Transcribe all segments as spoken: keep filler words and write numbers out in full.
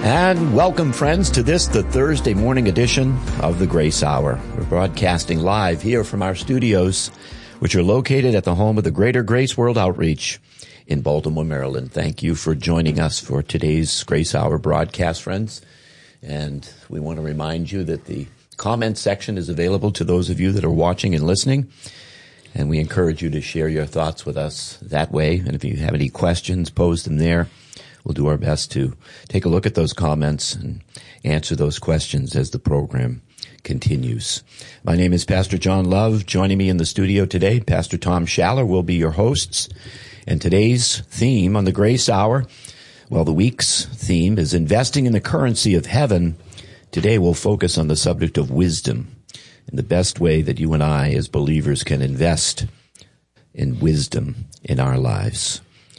And welcome, friends, to this, the Thursday morning edition of the Grace Hour. We're broadcasting live here from our studios, which are located at the home of the Greater Grace World Outreach in Baltimore, Maryland. Thank you for joining us for today's Grace Hour broadcast, friends. And we want to remind you that the comment section is available to those of you that are watching and listening. And we encourage you to share your thoughts with us that way. And if you have any questions, pose them there. We'll do our best to take a look at those comments and answer those questions as the program continues. My name is Pastor John Love. Joining me in the studio today, Pastor Tom Schaller will be your hosts. And today's theme on the Grace Hour, well, the week's theme is investing in the currency of heaven. Today we'll focus on the subject of wisdom and the best way that you and I as believers can invest in wisdom in our lives.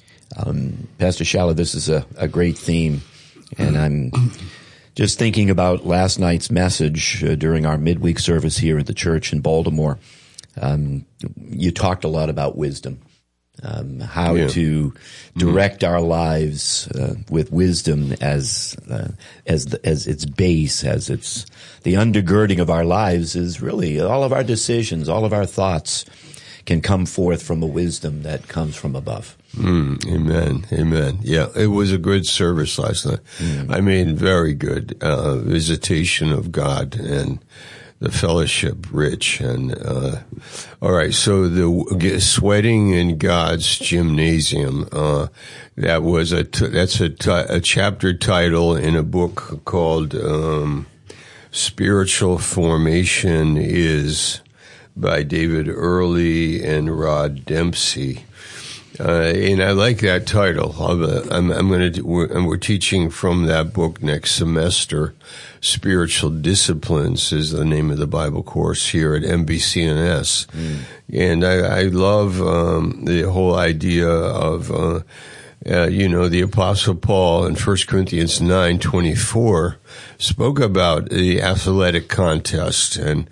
Um, Pastor Schaller, this is a, a great theme, and I'm just thinking about last night's message uh, during our midweek service here at the church in Baltimore. Um, you talked a lot about wisdom, um, how yeah. to direct mm-hmm. our lives uh, with wisdom as uh, as the, as its base, as its the undergirding of our lives is really all of our decisions, all of our thoughts can come forth from a wisdom that comes from above. Mm, amen. Amen. Yeah, it was a good service last night. Mm. I mean, very good uh, visitation of God and the fellowship rich. And uh, all right, so the sweating in God's gymnasium. Uh, that was a t- that's a, t- a chapter title in a book called um, "Spiritual Formation Is" by David Early and Rod Dempsey. Uh, and I like that title. I'm, I'm going to, we're, and we're teaching from that book next semester. Spiritual Disciplines is the name of the Bible course here at M B C N S. Mm. And I, I love, um, the whole idea of, uh, uh, you know, the Apostle Paul in First Corinthians nine twenty-four spoke about the athletic contest and,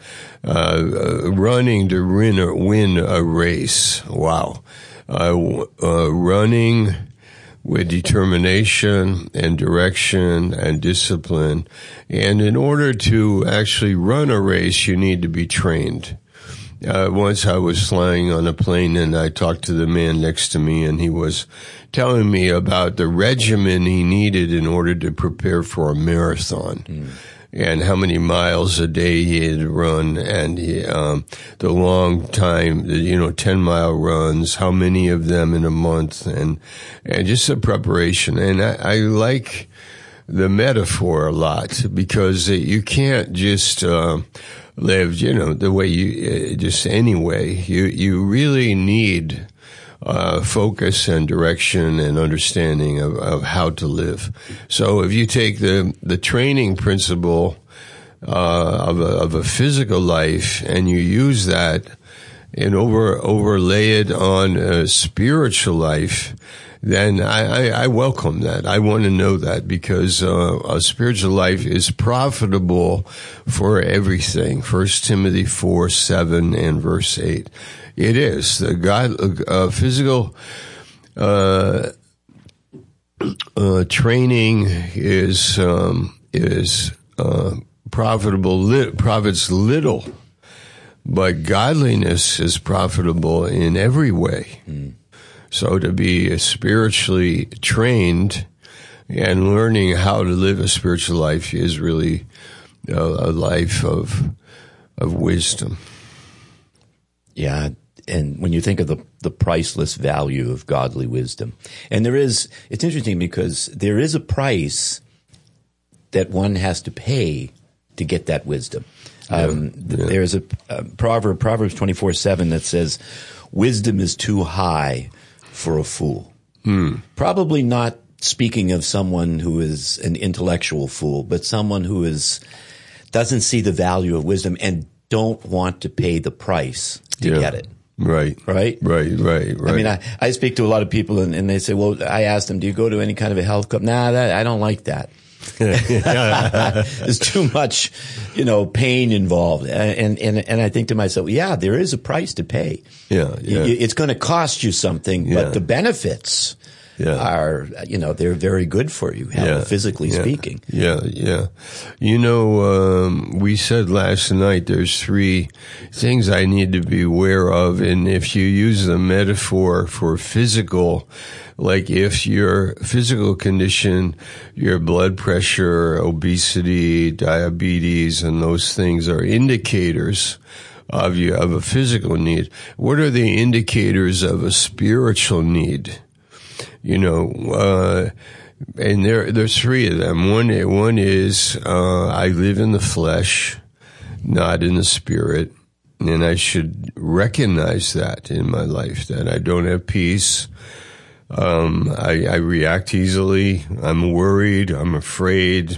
uh, running to win a, win a race. Wow. Uh, uh, running with determination and direction and discipline. And in order to actually run a race, you need to be trained. Uh, once I was flying on a plane and I talked to the man next to me and he was telling me about the regimen he needed in order to prepare for a marathon. Mm. And how many miles a day he had run, and he, um, the long time, you know, ten mile runs, how many of them in a month, and, and just the preparation. And I, I like the metaphor a lot because you can't just, uh, live, you know, the way you, uh, just anyway. You, you really need, Uh, focus and direction and understanding of, of how to live. So if you take the, the training principle, uh, of a, of a physical life and you use that and over, overlay it on a spiritual life, then I, I, I welcome that. I want to know that because, uh, a spiritual life is profitable for everything. First Timothy four, seven and verse eight. It is. The God, uh, physical, uh, uh, training is, um, is, uh, profitable, lit, profits little, but godliness is profitable in every way. Mm. So to be spiritually trained and learning how to live a spiritual life is really a, a life of, of wisdom. Yeah. And when you think of the, the priceless value of godly wisdom, and there is, it's interesting because there is a price that one has to pay to get that wisdom. Um, yeah, yeah. There's a, a proverb, Proverbs twenty-four seven that says, wisdom is too high for a fool. Hmm. Probably not speaking of someone who is an intellectual fool, but someone who is, doesn't see the value of wisdom and don't want to pay the price to yeah. get it. Right. Right? Right, right, right. I mean, I, I speak to a lot of people and, and they say, well, I asked them, do you go to any kind of a health club? Nah, that, I don't like that. There's too much, you know, pain involved. And, and, and I think to myself, yeah, there is a price to pay. Yeah. yeah. It's going to cost you something, but yeah. the benefits yeah. are, you know, they're very good for you, yeah. physically yeah. speaking. Yeah, yeah. You know, um, we said last night there's three things I need to be aware of, and if you use the metaphor for physical, like if your physical condition, your blood pressure, obesity, diabetes, and those things are indicators of you of a physical need, what are the indicators of a spiritual need? You know, uh, and there there's three of them. One one is uh, I live in the flesh, not in the spirit, and I should recognize that in my life, that I don't have peace. Um, I, I react easily. I'm worried. I'm afraid.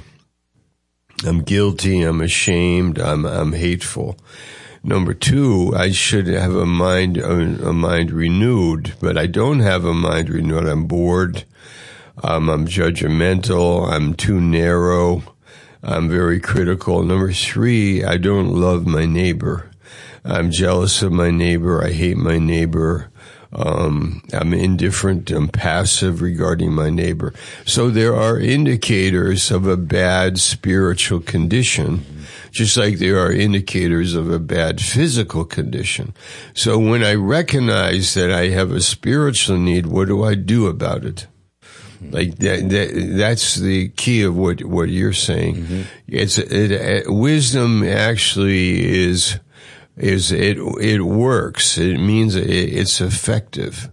I'm guilty. I'm ashamed. I'm I'm hateful. Number two, I should have a mind, a, a mind renewed, but I don't have a mind renewed. I'm bored. Um, I'm judgmental. I'm too narrow. I'm very critical. Number three, I don't love my neighbor. I'm jealous of my neighbor. I hate my neighbor. Um, I'm indifferent. I'm passive regarding my neighbor. So there are indicators of a bad spiritual condition, just like there are indicators of a bad physical condition. So when I recognize that I have a spiritual need, what do I do about it? Like that, that that's the key of what, what you're saying. Mm-hmm. It's, it, it, wisdom actually is, is, it, it works. It means it, it's effective.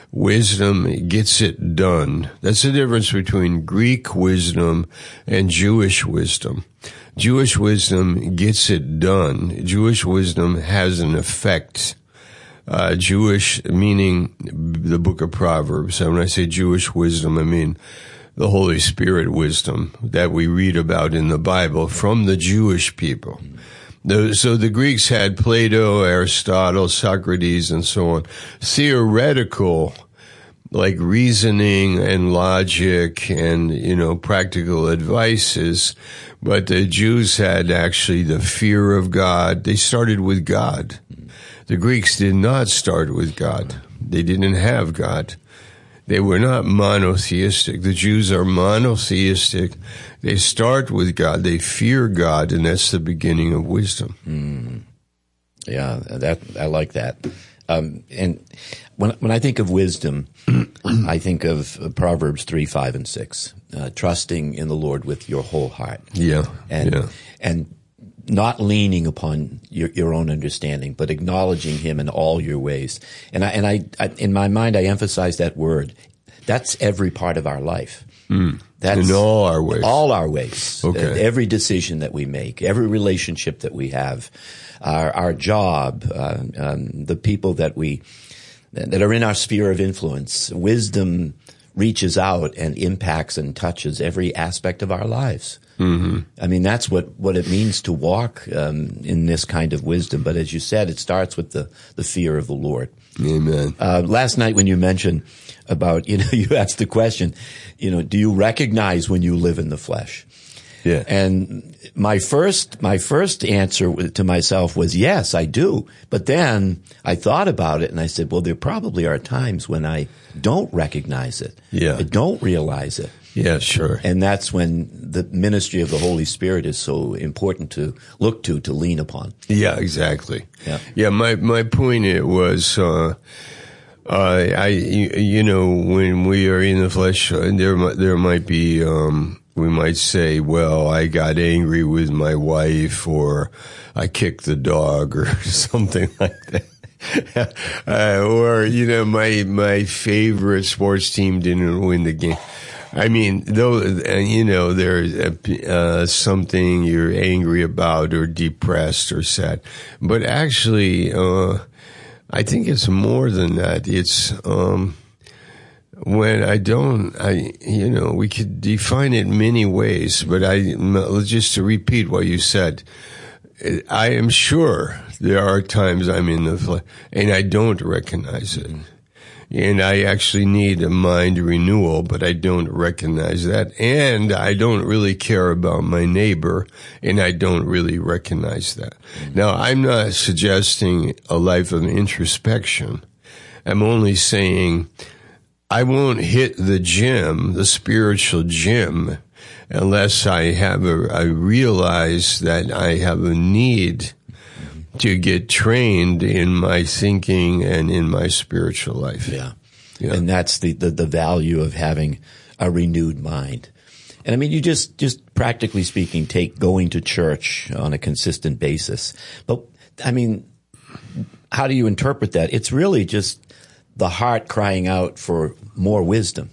Wisdom gets it done. That's the difference between Greek wisdom and Jewish wisdom. Jewish wisdom gets it done. Jewish wisdom has an effect. Uh, Jewish, meaning the book of Proverbs. And when I say Jewish wisdom, I mean the Holy Spirit wisdom that we read about in the Bible from the Jewish people. The, so the Greeks had Plato, Aristotle, Socrates, and so on. Theoretical, like reasoning and logic and, you know, practical advices. But the Jews had actually the fear of God. They started with God. The Greeks did not start with God. They didn't have God. They were not monotheistic. The Jews are monotheistic. They start with God. They fear God, and that's the beginning of wisdom. Mm. Yeah, that I like that. Um, and when when I think of wisdom, I think of Proverbs three, five, and six. Uh, trusting in the Lord with your whole heart. Yeah, and yeah. and not leaning upon your, your own understanding, but acknowledging Him in all your ways. And I and I, I in my mind, I emphasize that word. That's every part of our life. Mm. That's in all our ways. All our ways. Okay. Every decision that we make, every relationship that we have, our our job, uh, um, the people that we that are in our sphere of influence. Wisdom reaches out and impacts and touches every aspect of our lives. Mm-hmm. I mean, that's what, what it means to walk um, in this kind of wisdom. But as you said, it starts with the, the fear of the Lord. Amen. Uh, last night when you mentioned about, you know, you asked the question, you know, do you recognize when you live in the flesh? Yeah. And my first, my first answer to myself was, yes, I do. But then I thought about it and I said, well, there probably are times when I don't recognize it. Yeah. I don't realize it. Yeah, sure. And that's when the ministry of the Holy Spirit is so important to look to, to lean upon. Yeah, exactly. Yeah. Yeah, my, my point it was, uh, uh, I, you, you know, when we are in the flesh, uh, there, there might be, um, we might say, well, I got angry with my wife, or I kicked the dog, or something like that. uh, or, you know, my, my favorite sports team didn't win the game. I mean, though, you know, there's uh, something you're angry about or depressed or sad. But actually, uh, I think it's more than that. It's, um, when I don't, I, you know, we could define it many ways, but I, just to repeat what you said, I am sure there are times I'm in the flesh and I don't recognize it. And I actually need a mind renewal, but I don't recognize that. And I don't really care about my neighbor, and I don't really recognize that. Mm-hmm. Now, I'm not suggesting a life of introspection. I'm only saying I won't hit the gym, the spiritual gym, unless I have a, I realize that I have a need to get trained in my thinking and in my spiritual life. Yeah. Yeah. And that's the, the, the value of having a renewed mind. And I mean, you just, just practically speaking, take going to church on a consistent basis. But I mean, how do you interpret that? It's really just the heart crying out for more wisdom.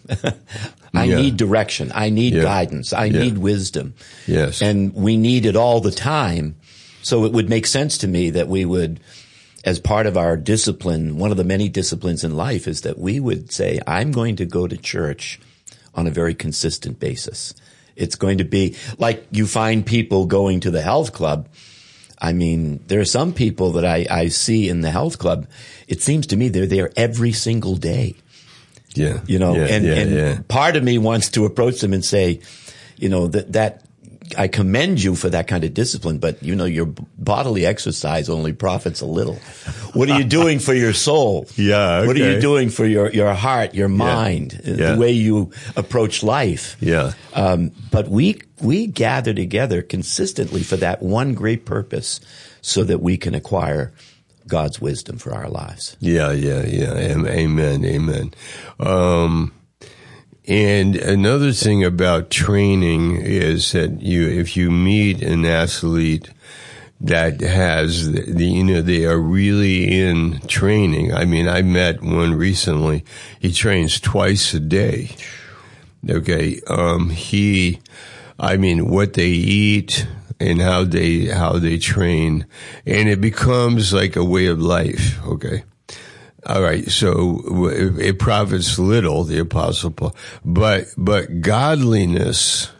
I Yeah. need direction. I need Yeah. guidance. I Yeah. need wisdom. Yes. And we need it all the time. So it would make sense to me that we would, as part of our discipline, one of the many disciplines in life is that we would say, I'm going to go to church on a very consistent basis. It's going to be like you find people going to the health club. I mean, there are some people that I, I see in the health club. It seems to me they're there every single day. Yeah. You know, yeah, and, yeah, and yeah. part of me wants to approach them and say, you know, that, that I commend you for that kind of discipline, but you know, your bodily exercise only profits a little. What are you doing for your soul? Yeah, okay. What are you doing for your, your heart, your mind, Yeah. the way you approach life? Yeah. Um, but we, we gather together consistently for that one great purpose so that we can acquire God's wisdom for our lives. Yeah, yeah, yeah. Am- Amen, amen. Um, and another thing about training is that you, if you meet an athlete that has the, the, you know, they are really in training. I mean, I met one recently. He trains twice a day. Okay. Um, he, I mean, what they eat and how they, how they train, and it becomes like a way of life. Okay. All right, so it, it profits little, the apostle Paul, but but godliness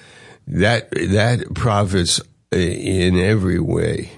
that that profits in every way.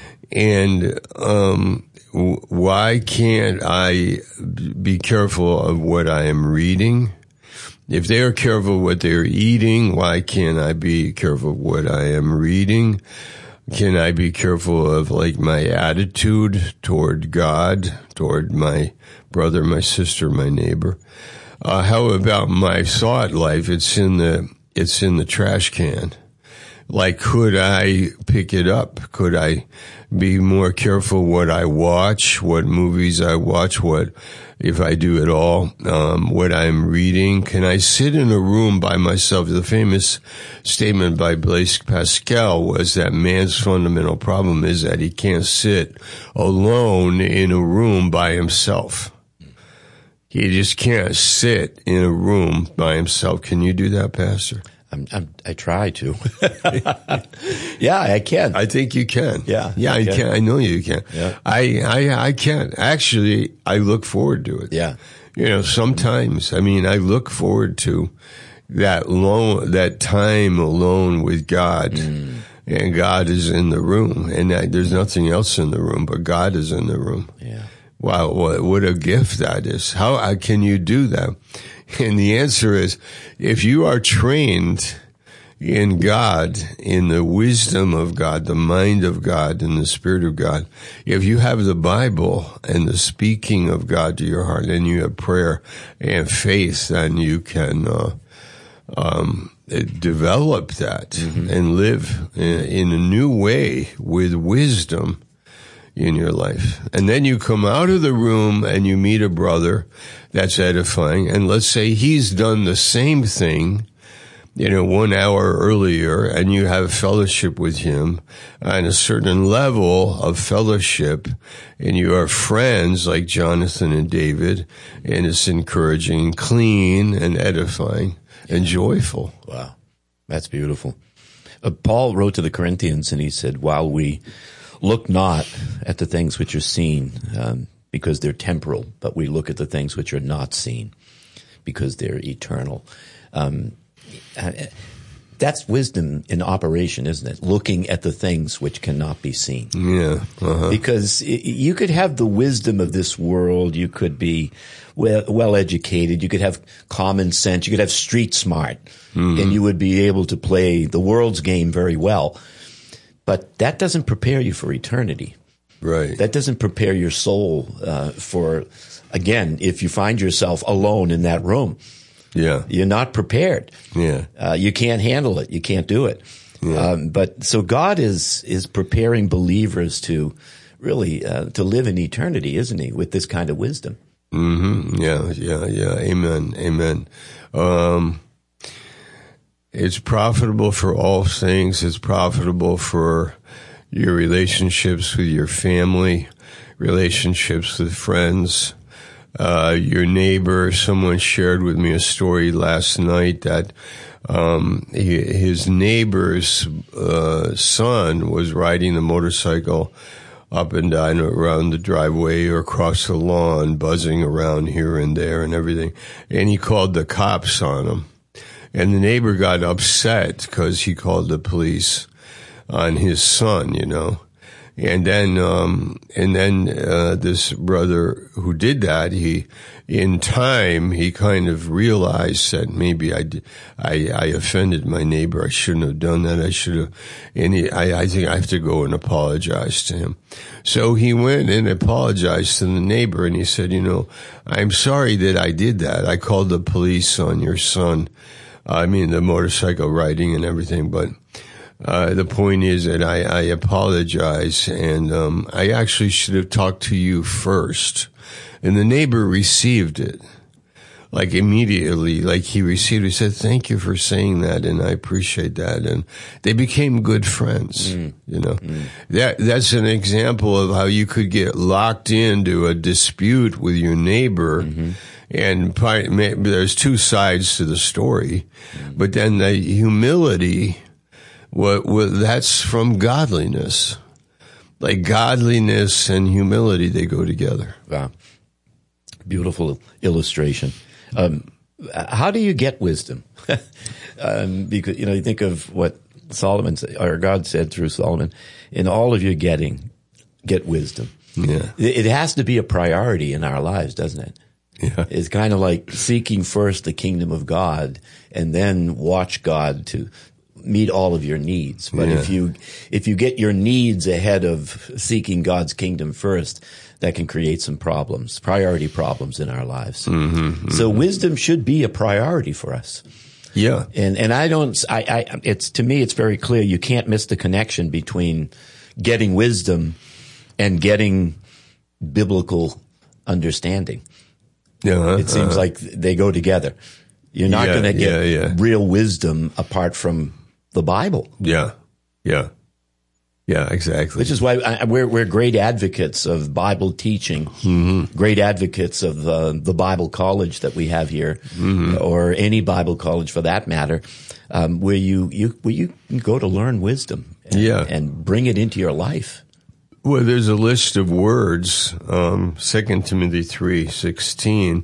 And um, why can't I be careful of what I am reading? If they are careful what they are eating, why can't I be careful of what I am reading? Can I be careful of like my attitude toward God, toward my brother, my sister, my neighbor? Uh, how about my thought life? It's in the, it's in the trash can. Like, could I pick it up? Could I be more careful what I watch, what movies I watch, what, if I do at all, um, what I'm reading? Can I sit in a room by myself? The famous statement by Blaise Pascal was that man's fundamental problem is that he can't sit alone in a room by himself. He just can't sit in a room by himself. Can you do that, Pastor? I'm, I'm, I try to. Yeah, I can. I think you can. Yeah, Yeah, I I can. can. I know you can. Yeah. I, I, I can. Actually, I look forward to it. Yeah. You know, sometimes, I mean, I look forward to that alone, that time alone with God. Mm. And God is in the room. And I, there's nothing else in the room, but God is in the room. Yeah. Wow, what, what a gift that is. How uh, can you do that? And the answer is, if you are trained in God, in the wisdom of God, the mind of God, and the Spirit of God, if you have the Bible and the speaking of God to your heart, and you have prayer and faith, then you can uh, um, develop that mm-hmm. and live in, in a new way with wisdom in your life. And then you come out of the room and you meet a brother that's edifying. And let's say he's done the same thing, you know, one hour earlier, and you have fellowship with him on a certain level of fellowship, and you are friends like Jonathan and David, and it's encouraging, clean and edifying and joyful. Wow. That's beautiful. Uh, Paul wrote to the Corinthians and he said, while we look not at the things which are seen, um, because they're temporal, but we look at the things which are not seen, because they're eternal. Um, that's wisdom in operation, isn't it? Looking at the things which cannot be seen. Yeah. Uh-huh. Because you could have the wisdom of this world, you could be well, well educated, you could have common sense, you could have street smart, mm-hmm. and you would be able to play the world's game very well. But that doesn't prepare you for eternity. Right. That doesn't prepare your soul uh, for, again, if you find yourself alone in that room, yeah, you're not prepared. Yeah. Uh, you can't handle it. You can't do it. Yeah. Um, but so God is is preparing believers to really uh, to live in eternity, isn't he, with this kind of wisdom? Mm-hmm. Yeah, yeah, yeah. Amen. Amen. Um, it's profitable for all things. It's profitable for your relationships with your family, relationships with friends, uh, your neighbor. Someone shared with me a story last night that um, he, his neighbor's uh, son was riding the motorcycle up and down around the driveway or across the lawn, buzzing around here and there and everything. And he called the cops on him. And the neighbor got upset because he called the police on his son, you know. And then, um, and then, uh, this brother who did that, he, in time, he kind of realized that maybe I, I, I offended my neighbor. I shouldn't have done that. I should have, and he, I, I think I have to go and apologize to him. So he went and apologized to the neighbor, and he said, you know, I'm sorry that I did that. I called the police on your son. I mean, the motorcycle riding and everything, but, Uh, the point is that I, I apologize, and um, I actually should have talked to you first. And the neighbor received it, like immediately, like he received it. He said, thank you for saying that, and I appreciate that. And they became good friends, mm. you know. Mm. That That's an example of how you could get locked into a dispute with your neighbor. Mm-hmm. And part, there's two sides to the story, mm. but then the humility, What, what, that's from godliness. Like godliness and humility, they go together. Wow. Beautiful illustration. Um, how do you get wisdom? um, because, you know, you think of what Solomon said, or God said through Solomon, in all of your getting, get wisdom. Yeah. It, it has to be a priority in our lives, doesn't it? Yeah. It's kind of like seeking first the kingdom of God and then watch God to meet all of your needs. But yeah. if you, if you get your needs ahead of seeking God's kingdom first, that can create some problems, priority problems in our lives. Mm-hmm, mm-hmm. So wisdom should be a priority for us. Yeah. And, and I don't, I, I, it's, to me, it's very clear you can't miss the connection between getting wisdom and getting biblical understanding. Uh-huh, it seems uh-huh. like they go together. You're not yeah, going to get yeah, yeah. real wisdom apart from the Bible. Yeah, yeah, yeah, exactly. Which is why I, we're we're great advocates of Bible teaching, mm-hmm. great advocates of uh, the Bible college that we have here, mm-hmm. or any Bible college for that matter, um, where you you where you can go to learn wisdom, and, yeah. and bring it into your life. Well, there's a list of words, um, Second Timothy three sixteen.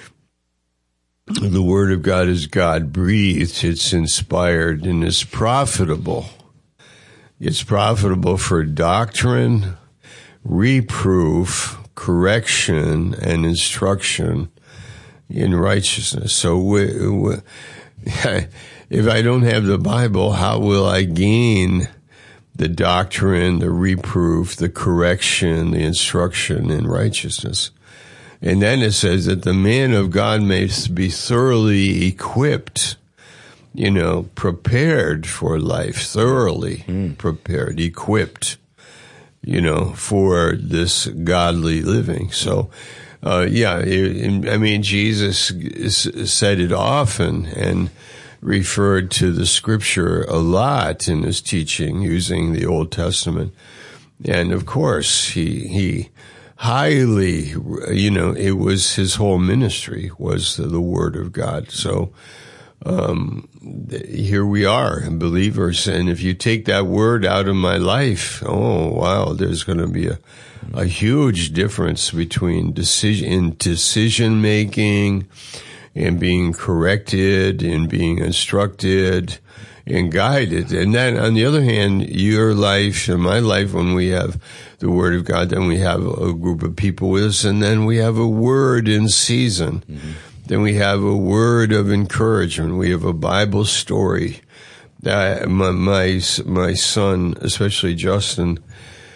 The Word of God is God-breathed, it's inspired, and it's profitable. It's profitable for doctrine, reproof, correction, and instruction in righteousness. So we, we, if I don't have the Bible, how will I gain the doctrine, the reproof, the correction, the instruction in righteousness? And then it says that the man of God may be thoroughly equipped, you know, prepared for life, thoroughly mm. prepared, equipped, you know, for this godly living. So, uh, yeah, it, I mean, Jesus said it often and referred to the scripture a lot in his teaching using the Old Testament. And of course, he, he, highly, you know, it was his whole ministry was the, the Word of God. So um, here we are, believers. And if you take that word out of my life, oh, wow, there's going to be a, a huge difference between decision, in decision making and being corrected and being instructed and guided. And then on the other hand, your life and my life, when we have the Word of God, then we have a group of people with us, and then we have a word in season. Mm-hmm. Then we have a word of encouragement. We have a Bible story. Uh, my, my, my son, especially Justin,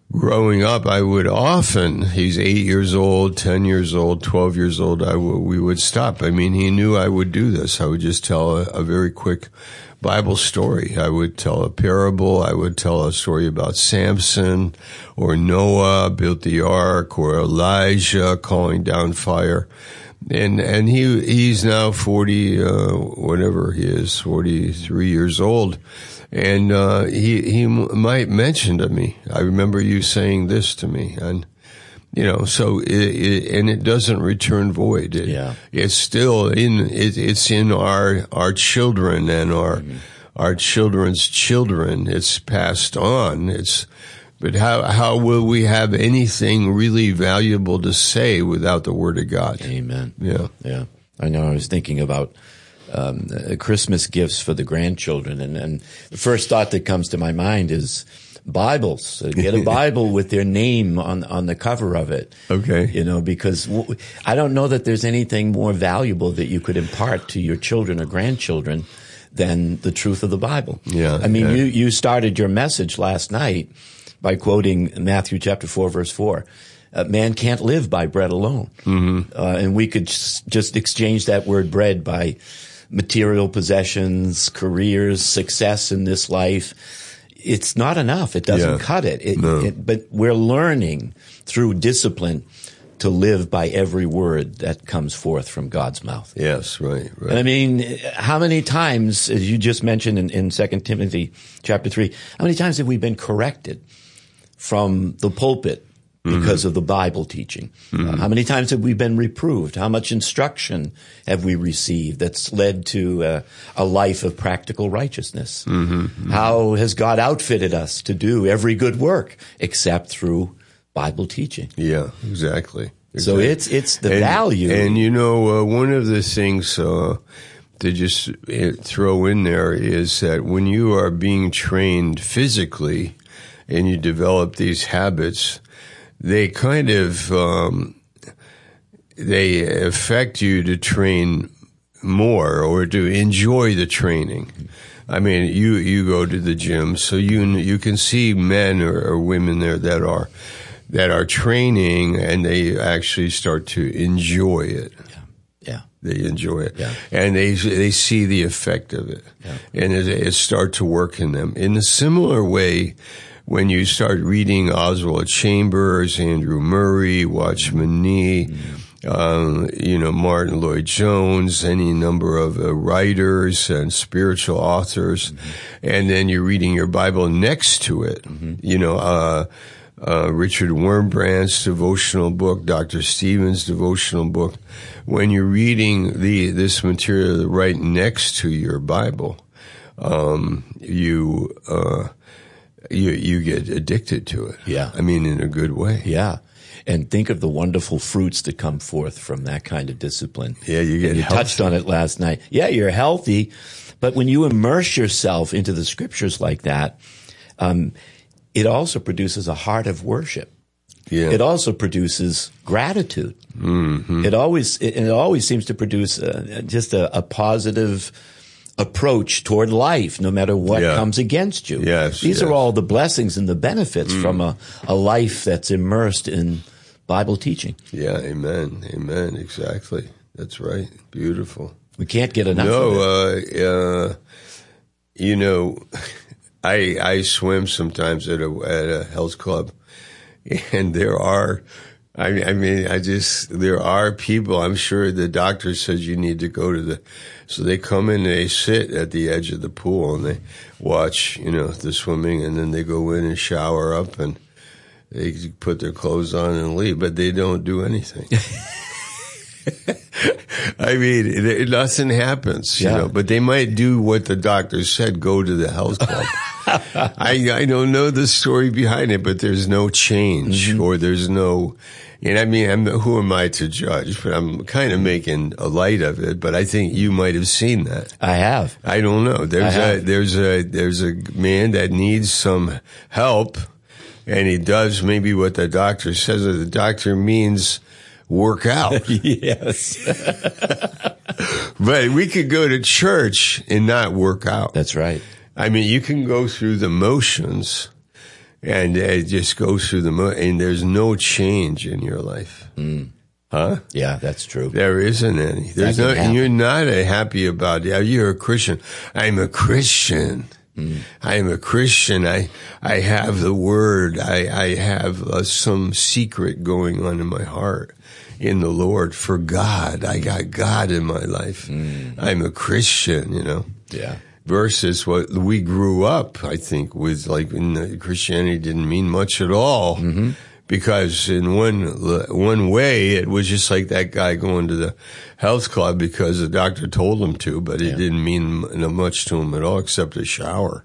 growing up, I would often, he's eight years old, ten years old, twelve years old, I w- we would stop. I mean, he knew I would do this. I would just tell a, a very quick Bible story. I would tell a parable. I would tell a story about Samson or Noah built the ark or Elijah calling down fire. And, and he, he's now forty, uh, whatever he is, forty-three years old. And, uh, he, he might mention to me, I remember you saying this to me. And, you know, so it, it and it doesn't return void. It, yeah. It's still in, it, it's in our, our children and our, mm-hmm. our children's children. It's passed on. It's, but how, how will we have anything really valuable to say without the Word of God? Amen. Yeah. Yeah. I know I was thinking about Um, uh, Christmas gifts for the grandchildren. And, and the first thought that comes to my mind is Bibles. Uh, get a Bible with their name on, on the cover of it. Okay. You know, because w- I don't know that there's anything more valuable that you could impart to your children or grandchildren than the truth of the Bible. Yeah. I mean, yeah. you, you started your message last night by quoting Matthew chapter four, verse four. Uh, man can't live by bread alone. Mm-hmm. Uh, and we could just, just exchange that word bread by material possessions, careers, success in this life. It's not enough. It doesn't yeah. cut it. It, no. it. But we're learning through discipline to live by every word that comes forth from God's mouth. Yes, right, right. And I mean, how many times, as you just mentioned in, in Second Timothy chapter three, how many times have we been corrected from the pulpit because mm-hmm. of the Bible teaching? Mm-hmm. Uh, how many times have we been reproved? How much instruction have we received that's led to uh, a life of practical righteousness? Mm-hmm. Mm-hmm. How has God outfitted us to do every good work except through Bible teaching? Yeah, exactly. exactly. So it's it's the and, value. And you know, uh, one of the things uh, to just uh, throw in there is that when you are being trained physically and you develop these habits, they kind of, um, they affect you to train more or to enjoy the training. I mean, you, you go to the gym, so you, you can see men or, or women there that are, that are training and they actually start to enjoy it. Yeah. Yeah. They enjoy it. Yeah. And they, they see the effect of it. Yeah. And it, it starts to work in them. In a similar way, when you start reading Oswald Chambers, Andrew Murray, Watchman Nee, mm-hmm. um, you know, Martin Lloyd-Jones, any number of uh, writers and spiritual authors, mm-hmm. and then you're reading your Bible next to it, mm-hmm. you know, uh, uh, Richard Wurmbrand's devotional book, Doctor Stevens' devotional book. When you're reading the this material right next to your Bible, um, you, uh, You you get addicted to it. Yeah. I mean, in a good way. Yeah. And think of the wonderful fruits that come forth from that kind of discipline. Yeah, you get and you healthy. touched on it last night. Yeah, you're healthy, but when you immerse yourself into the scriptures like that, um, it also produces a heart of worship. Yeah. It also produces gratitude. Mm-hmm. It always it, it always seems to produce uh, just a, a positive approach toward life, no matter what yeah. comes against you. Yes, These yes. are all the blessings and the benefits mm. from a, a life that's immersed in Bible teaching. Yeah, amen, amen, exactly. That's right. Beautiful. We can't get enough no, of it. Uh, uh, you know, I I swim sometimes at a at a health club, and there are. I, I mean, I just, there are people, I'm sure the doctor says you need to go to the, so they come in, they sit at the edge of the pool and they watch, you know, the swimming, and then they go in and shower up and they put their clothes on and leave, but they don't do anything. I mean, it, it, nothing happens, you yeah. know, but they might do what the doctor said, go to the health club. I, I don't know the story behind it, but there's no change mm-hmm. or there's no, and I mean, I'm, who am I to judge? But I'm kind of making a light of it. But I think you might have seen that. I have. I don't know. There's I a have. there's a there's a man that needs some help, and he does maybe what the doctor says. The doctor means work out. Yes. But we could go to church and not work out. That's right. I mean, you can go through the motions and it just goes through the mo- and there's no change in your life. Mm. Huh? Yeah, that's true. There isn't any. There's no, and you're not a happy about it. You're a Christian. I'm a Christian. Mm. I am a Christian. I, I have the word. I, I have uh, some secret going on in my heart in the Lord for God. I got God in my life. Mm. I'm a Christian, you know. Yeah. Versus what we grew up, I think, with like in Christianity didn't mean much at all. Mm-hmm. Because in one one way, it was just like that guy going to the health club because the doctor told him to, but it yeah. didn't mean much to him at all except a shower.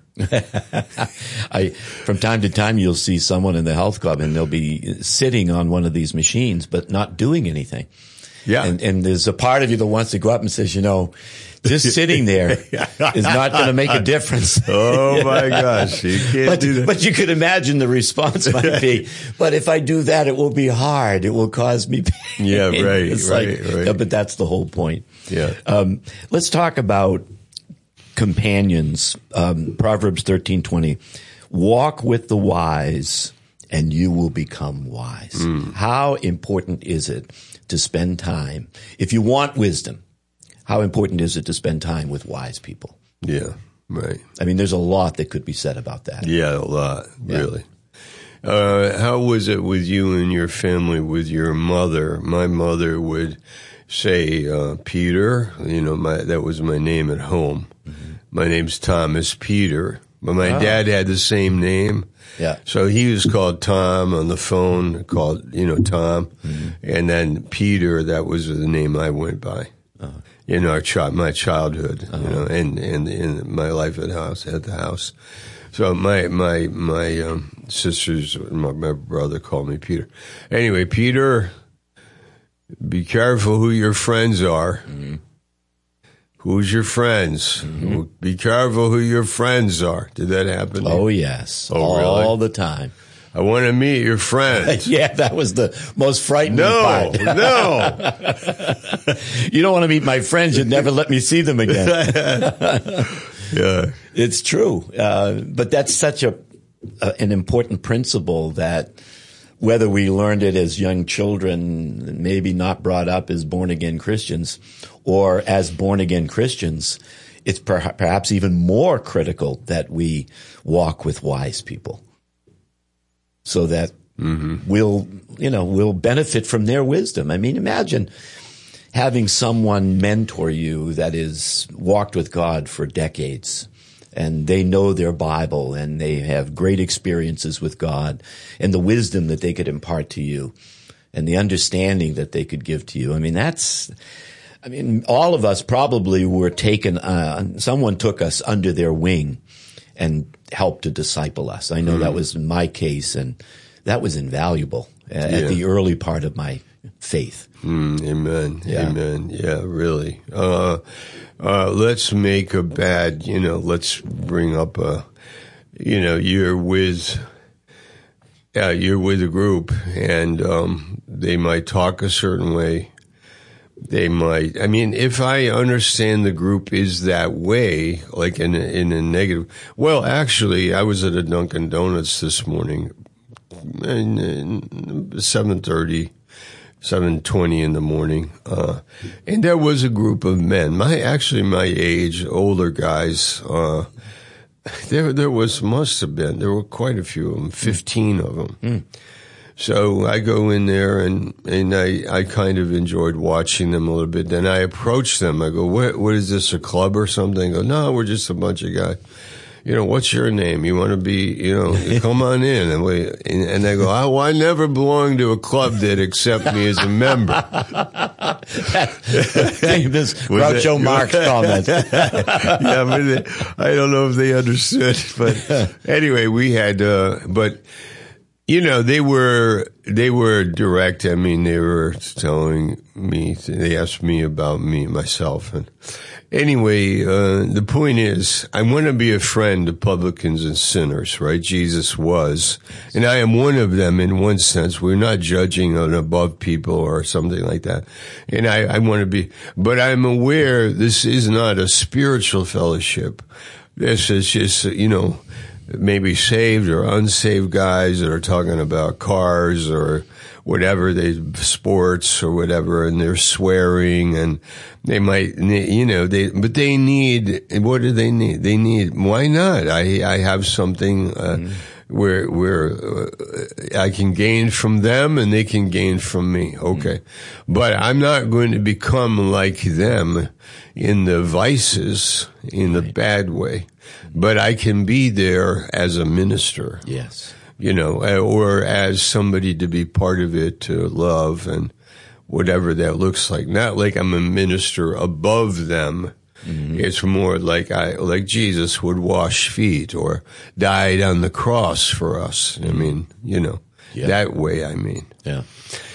I, from time to time, you'll see someone in the health club and they'll be sitting on one of these machines, but not doing anything. Yeah. And, and there's a part of you that wants to go up and says, you know, just sitting there is not going to make a difference. Oh my gosh, you can't but, do that. But you could imagine the response might be, but if I do that, it will be hard. It will cause me pain. Yeah, right, it's right, like, right. Yeah, but that's the whole point. Yeah. Um, let's talk about companions. Um, Proverbs thirteen twenty. Walk with the wise and you will become wise. Mm. How important is it to spend time? If you want wisdom, how important is it to spend time with wise people? Yeah, right. I mean, there's a lot that could be said about that. Yeah, a lot, yeah. really. Uh, how was it with you and your family, with your mother? My mother would say, uh, Peter, you know, my, that was my name at home. Mm-hmm. My name's Thomas Peter, but my oh. dad had the same name. Yeah. So he was called Tom on the phone, called, you know, Tom. Mm-hmm. And then Peter, that was the name I went by. Uh-huh. In our child, my childhood, uh-huh. you know, and, and in my life at house, at the house. So my, my, my, um, sisters, my, my brother called me Peter. Anyway, Peter, be careful who your friends are. Mm-hmm. Who's your friends? Mm-hmm. Be careful who your friends are. Did that happen? Oh, yes. Oh, all really? the time. I want to meet your friends. Yeah, that was the most frightening no, part. No, You don't want to meet my friends. You'd never let me see them again. Yeah. It's true. Uh, but that's such a, uh, an important principle that whether we learned it as young children, maybe not brought up as born-again Christians, or as born-again Christians, it's per- perhaps even more critical that we walk with wise people. So that mm-hmm. we'll, you know, we'll benefit from their wisdom. I mean, imagine having someone mentor you that is walked with God for decades and they know their Bible and they have great experiences with God and the wisdom that they could impart to you and the understanding that they could give to you. I mean, that's, I mean, all of us probably were taken, uh, someone took us under their wing and helped to disciple us. I know mm. that was my case, and that was invaluable at, yeah. at the early part of my faith. Mm, amen. Yeah. Amen. Yeah, really. Uh, uh, let's make a bad, you know, let's bring up a, you know, you're with, yeah, you're with a group, and um, they might talk a certain way. They might, I mean, if I understand the group is that way, like in a, in a negative, well, actually, I was at a Dunkin' Donuts this morning, seven thirty, seven twenty in the morning, uh, and there was a group of men, my, actually my age, older guys, uh, there, there was, must have been, there were quite a few of them, fifteen of them. Mm. So I go in there and, and I, I kind of enjoyed watching them a little bit. Then I approach them. I go, what, what is this, a club or something? I go, no, we're just a bunch of guys. You know, what's your name? You want to be, you know, come on in. And, we, and, and they go, oh, well, I never belonged to a club that accept me as a member. This Groucho Marx comment. Yeah, but they, I don't know if they understood. But anyway, we had, uh, but... You know, they were, they were direct. I mean, they were telling me, they asked me about me, myself. And anyway, uh, the point is, I want to be a friend of publicans and sinners, right? Jesus was. And I am one of them in one sense. We're not judging on above people or something like that. And I, I want to be, but I'm aware this is not a spiritual fellowship. This is just, you know, maybe saved or unsaved guys that are talking about cars or whatever, they sports or whatever, and they're swearing, and they might, you know, they, but they need, what do they need? They need, why not? I, I have something, uh, mm-hmm. where, where uh, I can gain from them and they can gain from me. Okay. Mm-hmm. But I'm not going to become like them in the vices, in the bad way, but I can be there as a minister. Yes. You know, or as somebody to be part of it, to love and whatever that looks like. Not like I'm a minister above them. Mm-hmm. It's more like I, like Jesus would wash feet or died on the cross for us. Mm-hmm. I mean, you know, yeah. that way, I mean. Yeah.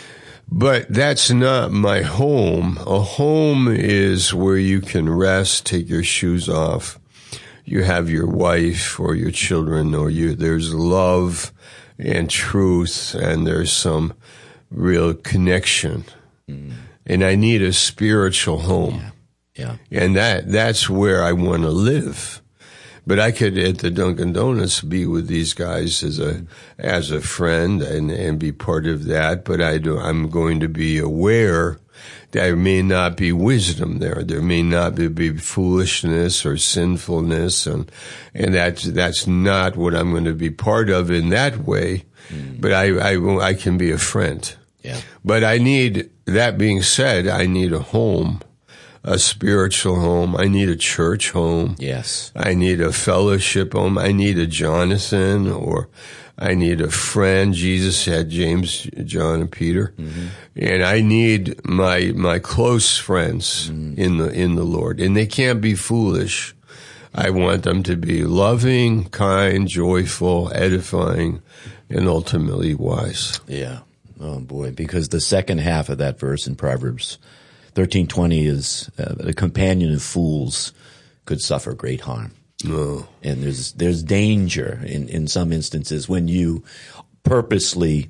But that's not my home. A home is where you can rest, take your shoes off. You have your wife or your children, or you, there's love and truth, and there's some real connection. Mm. And I need a spiritual home. Yeah. yeah. And that, that's where I want to live. But I could, at the Dunkin' Donuts, be with these guys as a, as a friend and, and be part of that. But I do, I'm going to be aware there may not be wisdom there. There may not be, be foolishness or sinfulness, and and that's that's not what I'm going to be part of in that way. Mm. But I, I I can be a friend. Yeah. But I need, that being said, I need a home, a spiritual home. I need a church home. Yes. I need a fellowship home. I need a Jonathan, or I need a friend. Jesus had James, John, and Peter. Mm-hmm. And I need my, my close friends mm-hmm. in the, in the Lord. And they can't be foolish. I want them to be loving, kind, joyful, edifying, and ultimately wise. Yeah. Oh boy. Because the second half of that verse in Proverbs thirteen twenty is, uh, the companion of fools could suffer great harm. No. And there's there's danger in, in some instances when you purposely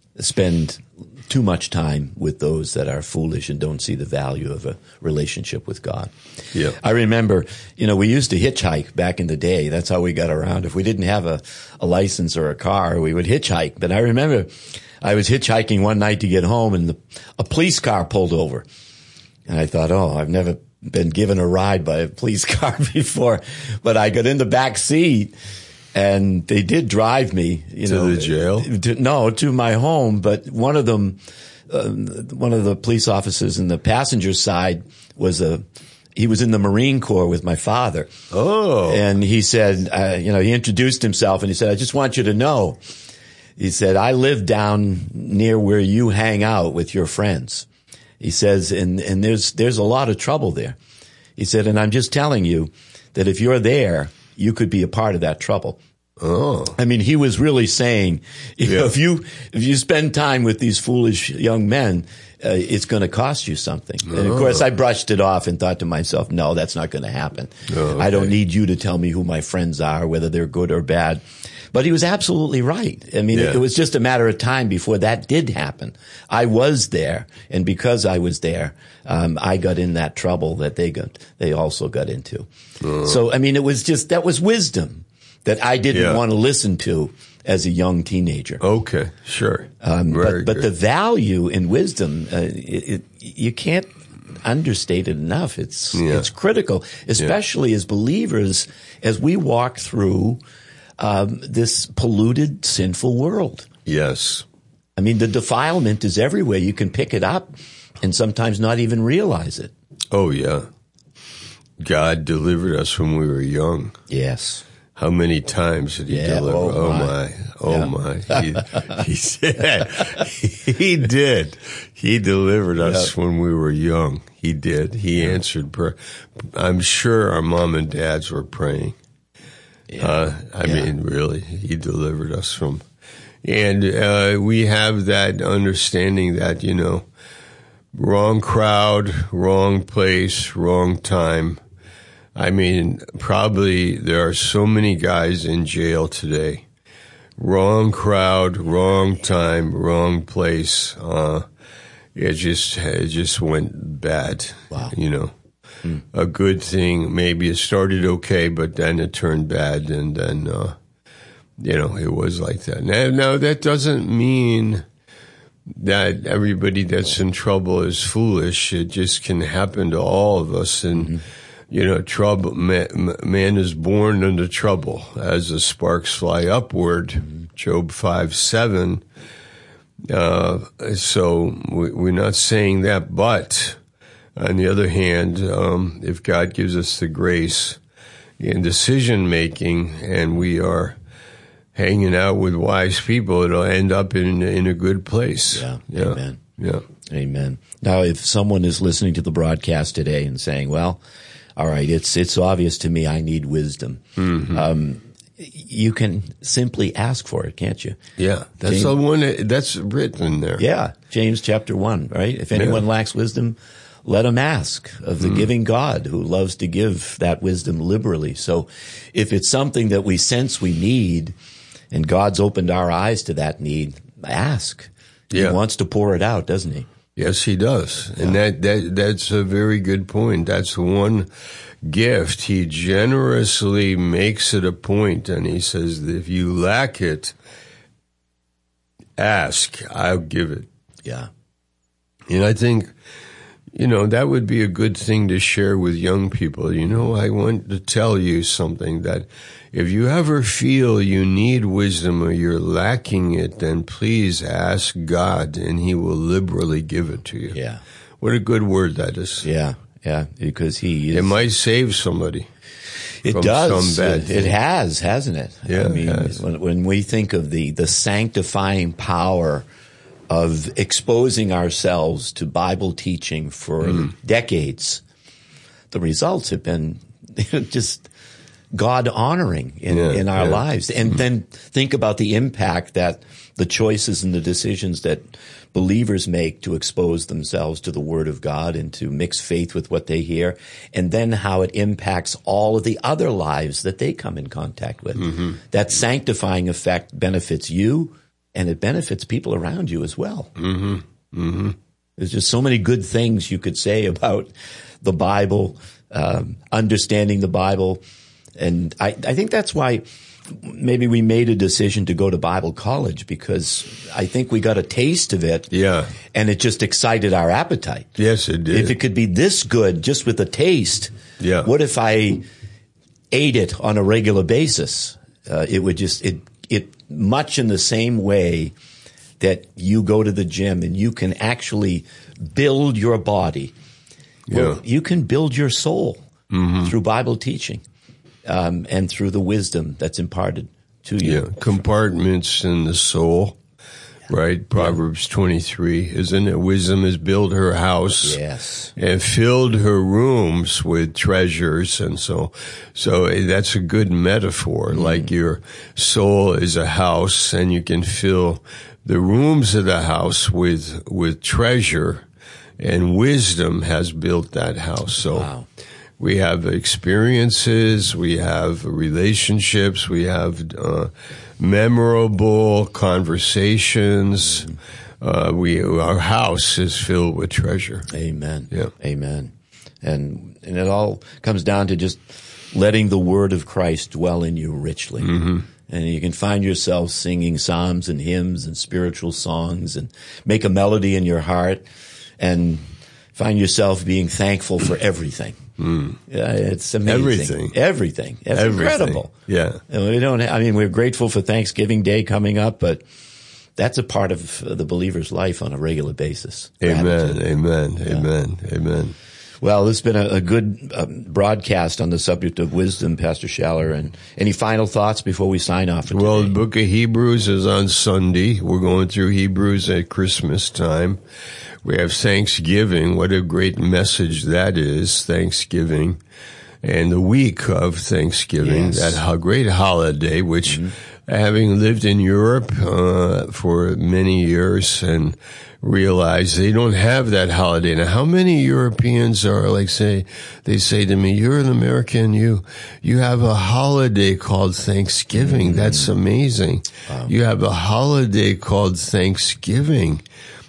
spend too much time with those that are foolish and don't see the value of a relationship with God. Yeah. I remember, you know, we used to hitchhike back in the day. That's how we got around. If we didn't have a, a license or a car, we would hitchhike. But I remember I was hitchhiking one night to get home, and the, a police car pulled over. And I thought, oh, I've never been given a ride by a police car before, but I got in the back seat, and they did drive me, you to know, the jail. To, no, to my home. But one of them, uh, one of the police officers in the passenger side was a, he was in the Marine Corps with my father. Oh, and he said, uh, you know, he introduced himself, and he said, I just want you to know, he said, I live down near where you hang out with your friends. He says, and, and there's, there's a lot of trouble there. He said, and I'm just telling you that if you're there, you could be a part of that trouble. Oh. I mean, he was really saying, you yeah. know, if you, if you spend time with these foolish young men, uh, it's going to cost you something. Oh. And of course, I brushed it off and thought to myself, no, that's not going to happen. Oh, okay. I don't need you to tell me who my friends are, whether they're good or bad. But he was absolutely right. I mean, yeah. it, it was just a matter of time before that did happen. I was there, and because I was there, um, I got in that trouble that they got, they also got into. Uh. So, I mean, it was just, that was wisdom that I didn't yeah. want to listen to as a young teenager. Okay, sure. Um, but, but the value in wisdom, uh, it, it, you can't understate it enough. It's, yeah. it's critical, especially yeah. as believers, as we walk through Um, this polluted, sinful world. Yes. I mean, the defilement is everywhere. You can pick it up and sometimes not even realize it. Oh, yeah. God delivered us when we were young. Yes. How many times did he yeah, deliver? Oh, oh my. my. Oh, yeah. my. He, he said, he did. He delivered us yep. when we were young. He did. He yeah. answered prayer. I'm sure our mom and dads were praying. Yeah. Uh, I yeah. mean, really, he delivered us from, and, uh, we have that understanding that, you know, wrong crowd, wrong place, wrong time. I mean, probably there are so many guys in jail today. Wrong crowd, wrong time, wrong place. Uh, it just, it just went bad. Wow. You know. Mm. A good thing. Maybe it started okay, but then it turned bad, and then uh, you know, it was like that. Now, now that doesn't mean that everybody that's in trouble is foolish. It just can happen to all of us. And, mm-hmm. you know, trouble, man, man is born into trouble as the sparks fly upward. Mm-hmm. Job five seven. Uh, so we, we're not saying that, but on the other hand, um, if God gives us the grace in decision making and we are hanging out with wise people, it'll end up in in a good place. Yeah. yeah. Amen. Yeah. Amen. Now, if someone is listening to the broadcast today and saying, well, all right, it's it's obvious to me I need wisdom. Mm-hmm. Um, you can simply ask for it, can't you? Yeah. That's James, the one that, that's written there. Yeah. James chapter one, right? If anyone yeah. lacks wisdom, let him ask of the mm. giving God who loves to give that wisdom liberally. So if it's something that we sense we need and God's opened our eyes to that need, ask. Yeah. He wants to pour it out, doesn't he? Yes, he does. Yeah. And that, that that's a very good point. That's one gift. He generously makes it a point, and he says, if you lack it, ask, I'll give it. Yeah. And I think, you know, that would be a good thing to share with young people. You know, I want to tell you something, that if you ever feel you need wisdom or you're lacking it, then please ask God and he will liberally give it to you. Yeah. What a good word that is. Yeah. Yeah. Because he is. It might save somebody. It does. It, it has, hasn't it? Yeah. I mean, it has. When, when we think of the, the sanctifying power of exposing ourselves to Bible teaching for mm. decades, the results have been just God honoring in, yeah, in our yeah. lives. And mm. then think about the impact that the choices and the decisions that believers make to expose themselves to the Word of God and to mix faith with what they hear, and then how it impacts all of the other lives that they come in contact with. Mm-hmm. That sanctifying effect benefits you, and it benefits people around you as well. Mm-hmm. Mm-hmm. There's just so many good things you could say about the Bible, um, understanding the Bible. And I, I think that's why maybe we made a decision to go to Bible college, because I think we got a taste of it. Yeah. And it just excited our appetite. Yes, it did. If it could be this good just with a taste, yeah. what if I ate it on a regular basis? Uh, it would just, it, it, much in the same way that you go to the gym and you can actually build your body. Well, yeah. you can build your soul mm-hmm. through Bible teaching. Um, and through the wisdom that's imparted to you. Yeah, compartments in the soul, right? Proverbs yeah. twenty-three, isn't it? Wisdom has built her house. Yes. And filled her rooms with treasures. And so, so that's a good metaphor. Mm. Like your soul is a house and you can fill the rooms of the house with, with treasure, and wisdom has built that house. So. Wow. We have experiences, we have relationships, we have uh, memorable conversations. Uh, we our house is filled with treasure. Amen. Yeah. Amen. And and it all comes down to just letting the word of Christ dwell in you richly. Mm-hmm. And you can find yourself singing psalms and hymns and spiritual songs and make a melody in your heart and find yourself being thankful for everything. Mm. Yeah, it's amazing. Everything. Everything. It's Everything. incredible. Yeah. And we don't, I mean, we're grateful for Thanksgiving Day coming up, but that's a part of the believer's life on a regular basis. Amen. Gratitude. Amen. Yeah. Amen. Amen. Well, this has been a, a good um, broadcast on the subject of wisdom, Pastor Schaller. And any final thoughts before we sign off for today? Well, the book of Hebrews is on Sunday. We're going through Hebrews at Christmas time. We have Thanksgiving. What a great message that is, Thanksgiving. And the week of Thanksgiving, yes. that ho- great holiday, which mm-hmm. having lived in Europe uh, for many years and realized they don't have that holiday. Now, how many Europeans are like, say, they say to me, you're an American, you you have a holiday called Thanksgiving. Mm-hmm. That's amazing. Wow. You have a holiday called Thanksgiving.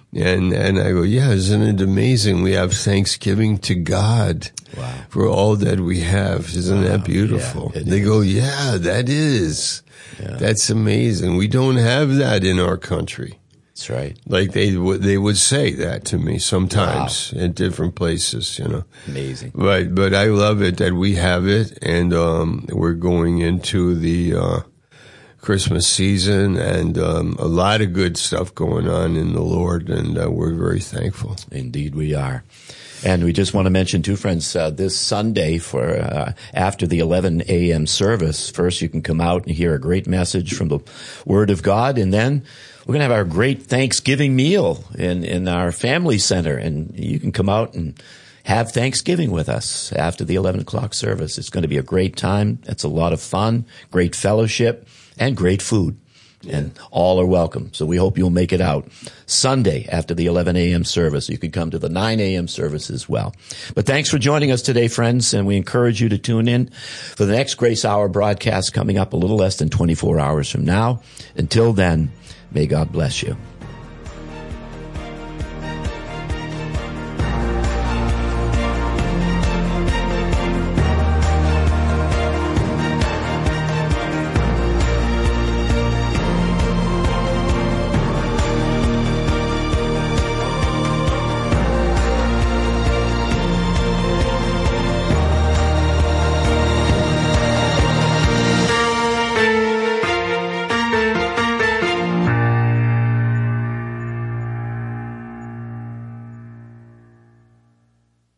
And and I go, yeah, isn't it amazing? We have Thanksgiving to God wow. for all that we have. Isn't wow. that beautiful? Yeah, they is. go, yeah, that is. Yeah. That's amazing. We don't have that in our country. That's right. Like they would, they would say that to me sometimes wow. in different places, you know. Amazing. But, but I love it that we have it, and, um, we're going into the, uh, Christmas season, and, um, a lot of good stuff going on in the Lord, and, uh, we're very thankful. Indeed we are. And we just want to mention, too, friends, uh, this Sunday for uh, after the eleven a.m. service, first you can come out and hear a great message from the Word of God, and then we're going to have our great Thanksgiving meal in, in our family center, and you can come out and have Thanksgiving with us after the eleven o'clock service. It's going to be a great time. It's a lot of fun, great fellowship, and great food. Yeah. And all are welcome. So we hope you'll make it out Sunday after the eleven a.m. service. You could come to the nine a.m. service as well. But thanks for joining us today, friends, and we encourage you to tune in for the next Grace Hour broadcast coming up a little less than twenty-four hours from now. Until then, may God bless you.